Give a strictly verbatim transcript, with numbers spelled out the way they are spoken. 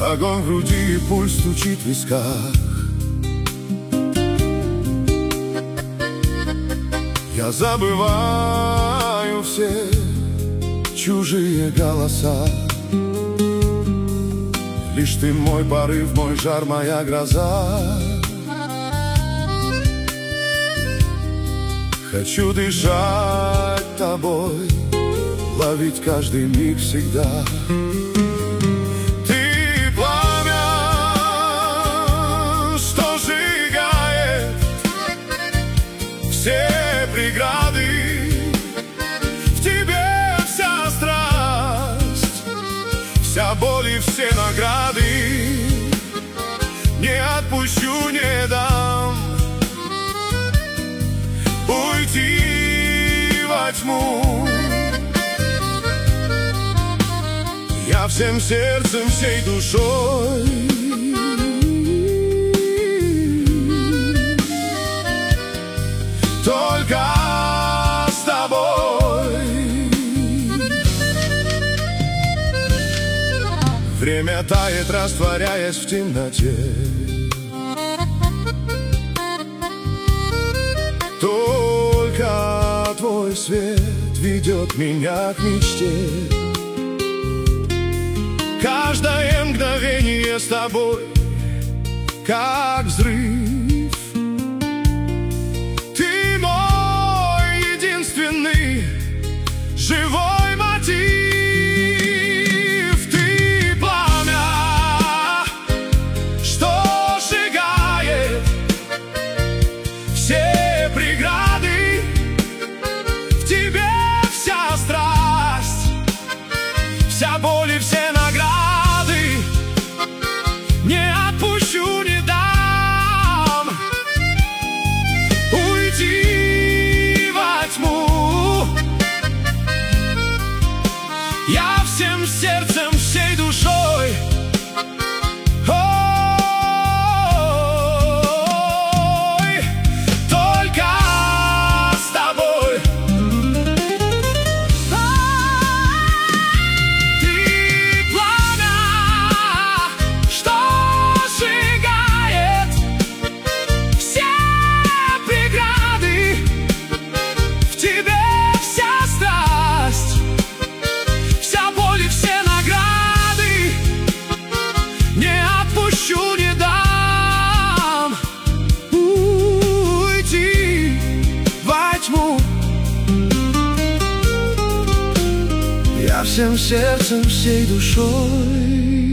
Огонь в груди и пульс стучит в висках. Я забываю все чужие голоса. Лишь ты мой порыв, мой жар, моя гроза. Хочу дышать тобой, ловить каждый миг всегда. Ты пламя, что сжигает все преграды. В тебе вся страсть, вся боль и все награды. Не отпущу, не дам уйти во тьму. Я всем сердцем, всей душой только с тобой. Время тает, растворяясь в темноте. Только твой свет ведет меня к мечте. Каждое мгновение с тобой, как взрыв. Ты мой единственный живой мотив. Ты пламя, что сжигает все преграды. В тебе вся страсть, вся боль и все награды. Не отпущу, не дам уйти во тьму. Я всем сердцем, всей душой ой, только с тобой. Ты пламя, что сжигает все преграды. В тебе вся страсть, вся боль и все награды. Не отпущу, не дам уйти во тьму. Я всем сердцем, всей душой